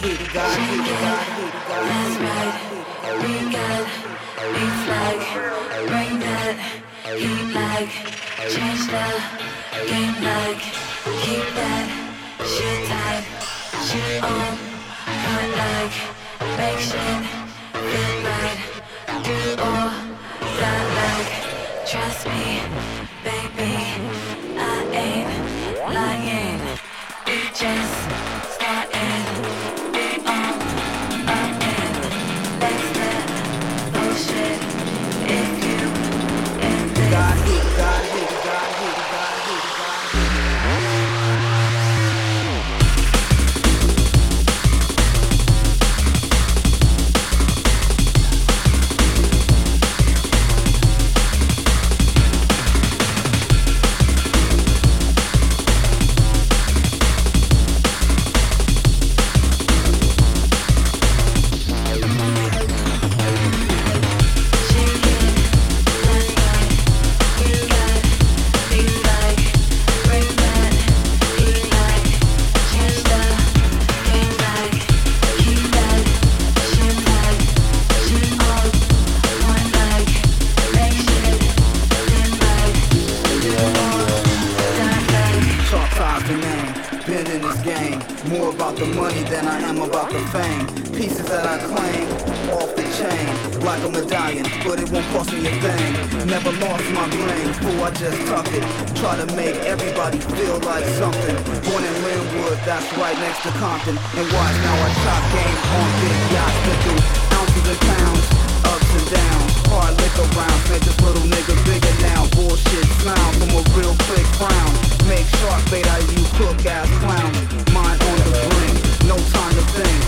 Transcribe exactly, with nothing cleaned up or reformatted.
That's right, we got a flag. Bring that heat like, change the game like, keep that shit tight, shit on, point like, make shit fit right, do all that like, trust me, baby, I ain't lying, we just starting, we on, up in, let's let bullshit, if you in this. God hate, God hate, God hate, God hate, God more about the money than I am about the fame. Pieces that I claim, off the chain, like a medallion, but it won't cost me a thing. Never lost my brain, fool, I just tuck it. Try to make everybody feel like something. Born in Linwood, that's right next to Compton. And watch now I chop game on big yachts that do ounces and pounds, ups and downs. Hard liquor rounds, make this little nigga bigger now. Bullshit sound from a real quick frown. Make shark bait out of you cook ass clowns. Mind on the brink, no time to think.